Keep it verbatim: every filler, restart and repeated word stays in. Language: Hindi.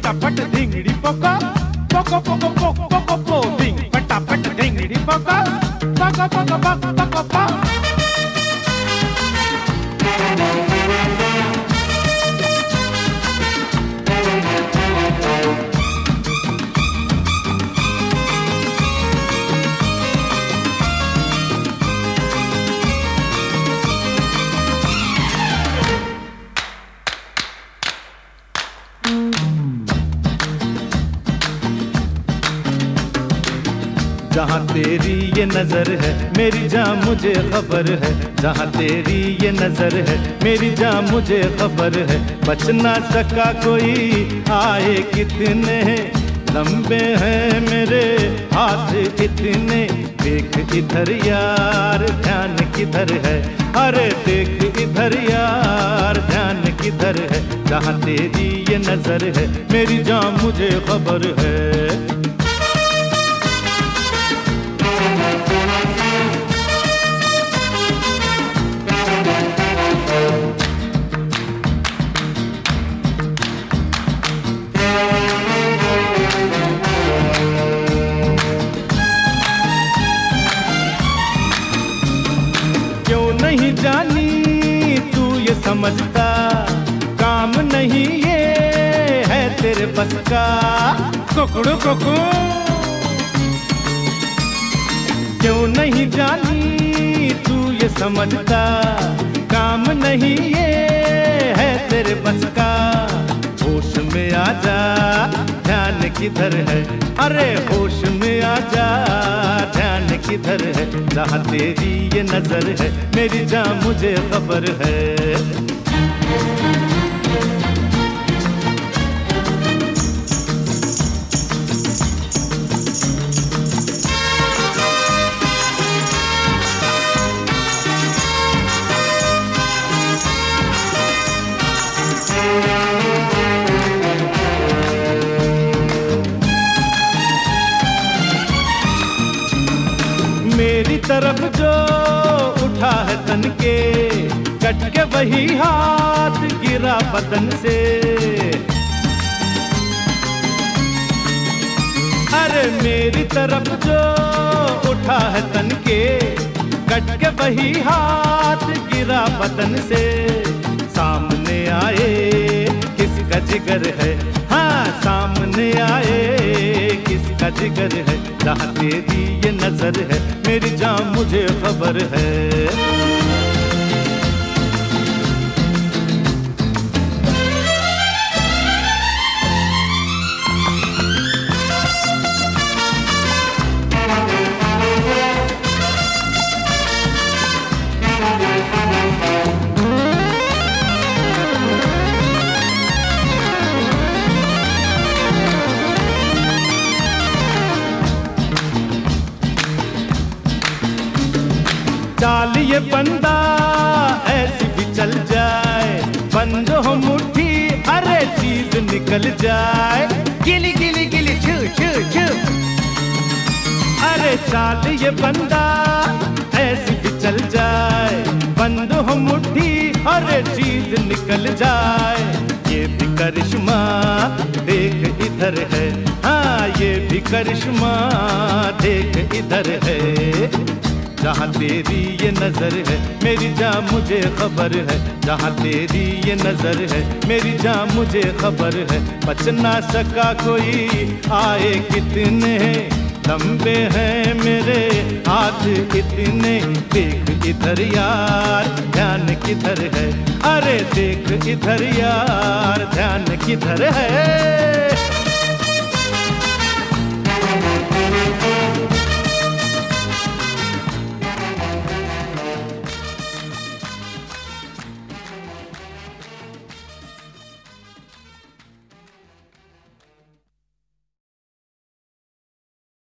पटापट धिंगड़ी पोको पोको पोको पोको पोको पो धिंग पटापट धिंगड़ी पोको पोको पोको पोको पोको पो। जहाँ तेरी ये नजर है मेरी जान मुझे खबर है, जहाँ तेरी ये नजर है मेरी जान मुझे खबर है। बच ना सका कोई आए कितने लंबे हैं मेरे हाथ इतने। देख इधर यार ध्यान किधर है, अरे देख इधर यार ध्यान किधर है। जहाँ तेरी ये नजर है मेरी जान मुझे खबर है। नहीं जानी तू ये समझता काम नहीं ये है तेरे बस का। कुकड़ू कुकू क्यों नहीं जानी तू ये समझता काम नहीं ये है तेरे बस का। होश में आ जा ध्यान किधर है, अरे होश में आ जा ध्यान किधर है। जहाँ तेरी ये नजर है मेरी जान मुझे खबर है। मेरी तरफ जो उठा है तन के कट के वही हाथ गिरा बदन से। अरे मेरी तरफ जो उठा है तन के कट के वही हाथ गिरा बदन से। सामने आए किसका जिगर है, हाँ सामने आए किसका जिगर है। जहाँ तेरी ये नजर है मेरी जान मुझे खबर है। चाल ये बंदा ऐसी भी चल जाए, बंद हो मुट्ठी अरे चीज निकल जाए। गिली गिली गिली छू छू छू, अरे चाल ये बंदा ऐसी भी चल जाए, बंद हो मुट्ठी अरे चीज निकल जाए। ये भी करिश्मा देख इधर है, हाँ ये भी करिश्मा देख इधर है। जहाँ तेरी ये नजर है मेरी जान मुझे खबर है। जहाँ तेरी ये नजर है मेरी जान मुझे खबर है। बच ना सका कोई आए कितने लंबे हैं मेरे हाथ इतने। देख इधर यार ध्यान किधर है, अरे देख इधर यार ध्यान किधर है।